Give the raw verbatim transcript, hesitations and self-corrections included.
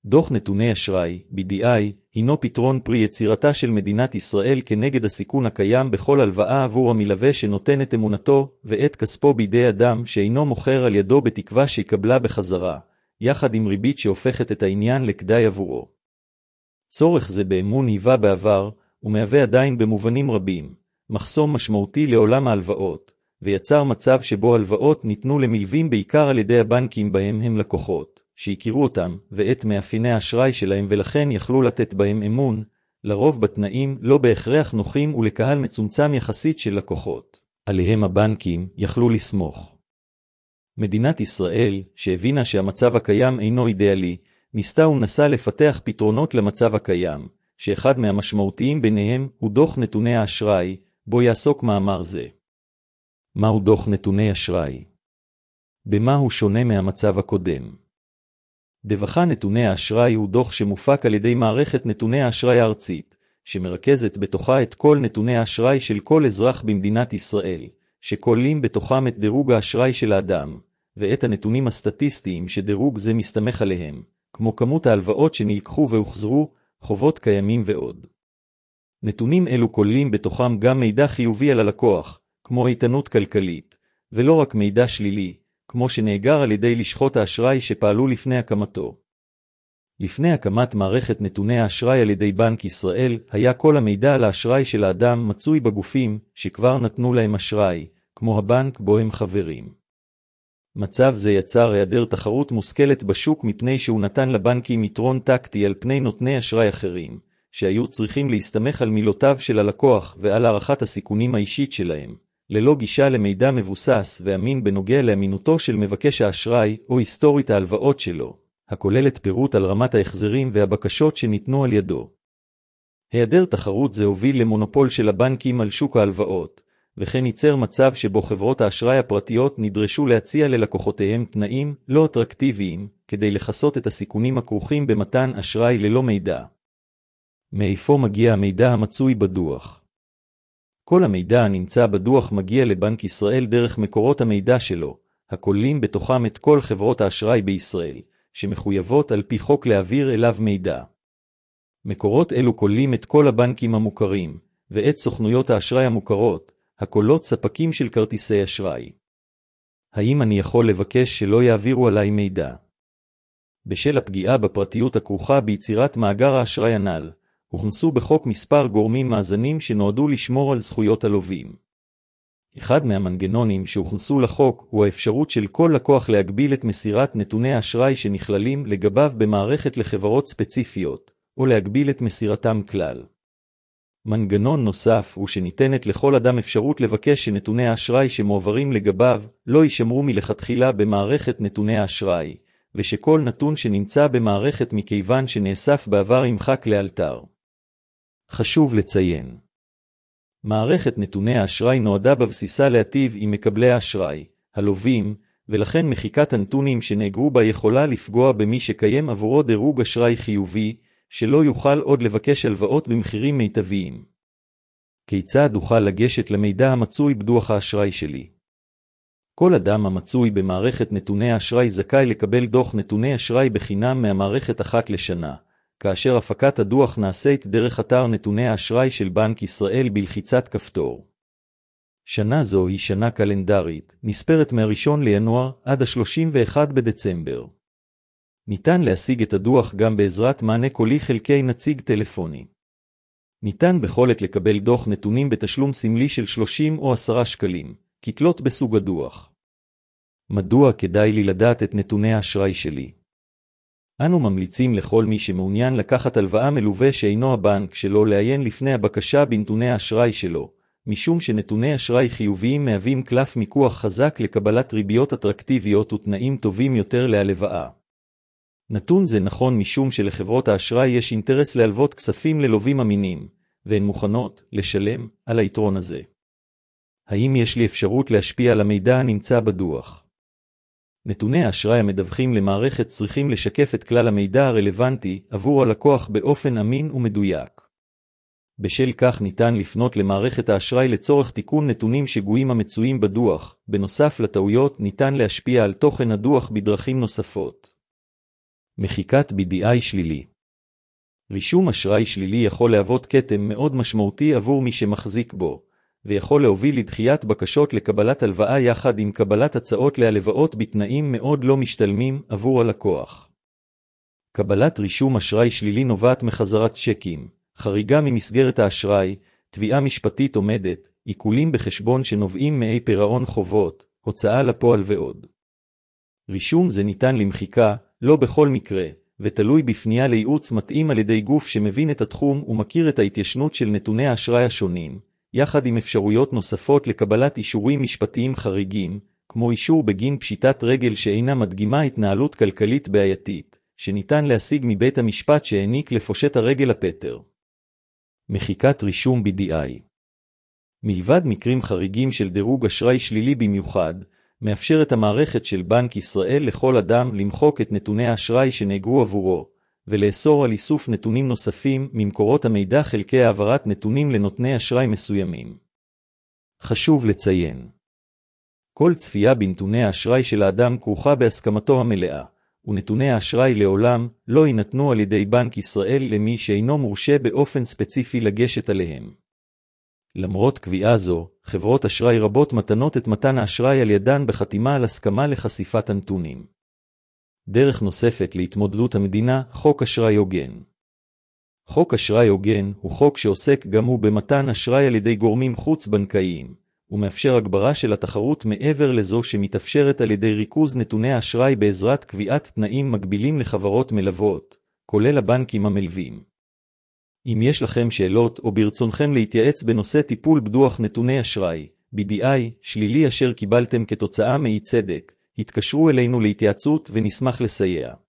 דוח נתוני אשראי, בי די איי, הינו פתרון פרי יצירתה של מדינת ישראל כנגד הסיכון הקיים בכל הלוואה עבור המלווה שנותן את אמונתו ואת כספו בידי אדם שאינו מוכר על ידו בתקווה שיקבלה בחזרה, יחד עם ריבית שהופכת את העניין לכדאי עבורו. צורך זה באמון היווה בעבר, ומהווה עדיין במובנים רבים, מחסום משמעותי לעולם ההלוואות, ויצר מצב שבו הלוואות ניתנו למלווים בעיקר על ידי הבנקים בהם הם לקוחות, שהכירו אותם ואת מאפייני האשראי שלהם ולכן יכלו לתת בהם אמון, לרוב בתנאים לא בהכרח נוחים ולקהל מצומצם יחסית של לקוחות, עליהם הבנקים יכלו לסמוך. מדינת ישראל, שהבינה שהמצב הקיים אינו אידיאלי, ניסתה ומנסה לפתח פתרונות למצב הקיים, שאחד מהמשמעותיים ביניהם הוא דוח נתוני האשראי, בו יעסוק מאמר זה. מהו דוח נתוני אשראי? במה הוא שונה מהמצב הקודם? דוחה נתוני האשראי הוא דוח שמופק על ידי מערכת נתוני האשראי הארצית, שמרכזת בתוכה את כל נתוני האשראי של כל אזרח במדינת ישראל, שכוללים בתוכם את דירוג האשראי של האדם, ואת הנתונים הסטטיסטיים שדירוג זה מסתמך עליהם, כמו כמות ההלוואות שנלקחו והוחזרו, חובות קיימים ועוד. נתונים אלו כוללים בתוכם גם מידע חיובי על הלקוח, כמו איתנות כלכלית, ולא רק מידע שלילי, כמו שנאגר על ידי לשכות האשראי שפעלו לפני הקמתו. לפני הקמת מערכת נתוני האשראי על ידי בנק ישראל, היה כל המידע על האשראי של האדם מצוי בגופים שכבר נתנו להם אשראי, כמו הבנק בו הם חברים. מצב זה יצר היעדר תחרות מושכלת בשוק מפני שהוא נתן לבנקים יתרון טקטי על פני נותני אשראי אחרים, שהיו צריכים להסתמך על מילותיו של הלקוח ועל הערכת הסיכונים האישית שלהם, ללא גישה למידע מבוסס ואמין בנוגע לאמינותו של מבקש האשראי או היסטורית ההלוואות שלו, הכוללת פירוט על רמת ההחזרים והבקשות שניתנו על ידו. היעדר תחרות זה הוביל למונופול של הבנקים על שוק ההלוואות, וכן ייצר מצב שבו חברות האשראי הפרטיות נדרשו להציע ללקוחותיהם תנאים לא אטרקטיביים, כדי לחסות את הסיכונים הכרוכים במתן אשראי ללא מידע. מאיפה מגיע המידע המצוי בדוח? כל המידע הנמצא בדוח מגיע לבנק ישראל דרך מקורות המידע שלו, הכוללים בתוכם את כל חברות האשראי בישראל, שמחויבות על פי חוק להעביר אליו מידע. מקורות אלו כוללים את כל הבנקים המוכרים, ואת סוכנויות האשראי המוכרות, הכוללות ספקים של כרטיסי אשראי. האם אני יכול לבקש שלא יעבירו עליי מידע? בשל הפגיעה בפרטיות הכרוכה ביצירת מאגר האשראי הנ"ל, הוכנסו בחוק מספר גורמים מאזנים שנועדו לשמור על זכויות הלווים. אחד מהמנגנונים שהוכנסו לחוק הוא האפשרות של כל לקוח להגביל את מסירת נתוני האשראי שנכללים לגביו במערכת לחברות ספציפיות, או להגביל את מסירתם כלל. מנגנון נוסף הוא שניתנת לכל אדם אפשרות לבקש שנתוני האשראי שמועברים לגביו לא יישמרו מלכתחילה במערכת נתוני האשראי, ושכל נתון שנמצא במערכת מכיוון שנאסף בעבר ימחק לאלתר. חשוב לציין. מערכת נתוני האשראי נועדה בבסיסה להטיב עם מקבלי האשראי, הלווים, ולכן מחיקת הנתונים שנאגרו בה יכולה לפגוע במי שקיים עבורו דירוג אשראי חיובי, שלא יוכל עוד לבקש הלוואות במחירים מיטביים. כיצד אוכל לגשת למידע המצוי בדוח האשראי שלי? כל אדם המצוי במערכת נתוני האשראי זכאי לקבל דוח נתוני אשראי בחינם מהמערכת אחת לשנה, כאשר הפקת הדוח נעשית דרך אתר נתוני האשראי של בנק ישראל בלחיצת כפתור. שנה זו היא שנה קלנדרית, נספרת מהראשון לינואר עד ה-שלושים ואחד בדצמבר. ניתן להשיג את הדוח גם בעזרת מענה קולי חלקי נציג טלפוני. ניתן בכל עת לקבל דוח נתונים בתשלום סמלי של שלושים או עשרה שקלים, כתלות בסוג הדוח. מדוע כדאי לי לדעת את נתוני האשראי שלי? אנו ממליצים לכל מי שמעוניין לקחת הלוואה מלווה שאינו הבנק שלו לעיין לפני הבקשה בנתוני האשראי שלו, משום שנתוני אשראי חיוביים מהווים קלף מיקוח חזק לקבלת ריביות אטרקטיביות ותנאים טובים יותר להלוואה. נתון זה נכון משום שלחברות האשראי יש אינטרס להלוות כספים ללווים אמינים, והן מוכנות לשלם על היתרון הזה. האם יש לי אפשרות להשפיע על המידע הנמצא בדוח? נתוני האשראי המדווחים למערכת צריכים לשקף את כלל המידע הרלוונטי עבור הלקוח באופן אמין ומדויק. בשל כך ניתן לפנות למערכת האשראי לצורך תיקון נתונים שגויים המצויים בדוח. בנוסף לטעויות ניתן להשפיע על תוכן הדוח בדרכים נוספות. מחיקת בי די איי שלילי. רישום אשראי שלילי יכול להוות כתם מאוד משמעותי עבור מי שמחזיק בו, ויכול להוביל לדחיית בקשות לקבלת הלוואה יחד עם קבלת הצעות להלוואות בתנאים מאוד לא משתלמים עבור הלקוח. קבלת רישום אשראי שלילי נובעת מחזרת צ'קים, חריגה ממסגרת האשראי, תביעה משפטית עומדת, עיקולים בחשבון שנובעים מאי פירעון חובות, הוצאה לפועל ועוד. רישום זה ניתן למחיקה, לא בכל מקרה, ותלוי בפנייה לייעוץ מתאים על ידי גוף שמבין את התחום ומכיר את ההתיישנות של נתוני האשראי השונים, יחד עם אפשרויות נוספות לקבלת אישורים משפטיים חריגים, כמו אישור בגין פשיטת רגל שאינה מדגימה התנהלות כלכלית בעייתית, שניתן להשיג מבית המשפט שהעניק לפושט הרגל הפטר. מחיקת רישום בי די איי. מלבד מקרים חריגים של דירוג אשראי שלילי במיוחד, מאפשרת המערכת של בנק ישראל לכל אדם למחוק את נתוני האשראי שנאגרו עבורו, ולאסור על איסוף נתונים נוספים ממקורות המידע חלקי העברת נתונים לנותני אשראי מסוימים. חשוב לציין. כל צפייה בנתוני האשראי של האדם כרוכה בהסכמתו המלאה, ונתוני האשראי לעולם לא יינתנו על ידי בנק ישראל למי שאינו מורשה באופן ספציפי לגשת עליהם. למרות קביעה זו, חברות אשראי רבות מתנות את מתן האשראי על ידן בחתימה על הסכמה לחשיפת הנתונים. דרך נוספת להתמודדות המדינה, חוק אשראי הוגן. חוק אשראי הוגן הוא חוק שעוסק גם הוא במתן אשראי על ידי גורמים חוץ-בנקאיים, ומאפשר הגברה של התחרות מעבר לזו שמתאפשרת על ידי ריכוז נתוני האשראי בעזרת קביעת תנאים מגבילים לחברות מלוות, כולל הבנקים המלווים. אם יש לכם שאלות או ברצונכם להתייעץ בנושא טיפול בדוח נתוני אשראי, בי די איי, שלילי אשר קיבלתם כתוצאה מאי צדק, התקשרו אלינו להתייעצות ונשמח לסייע.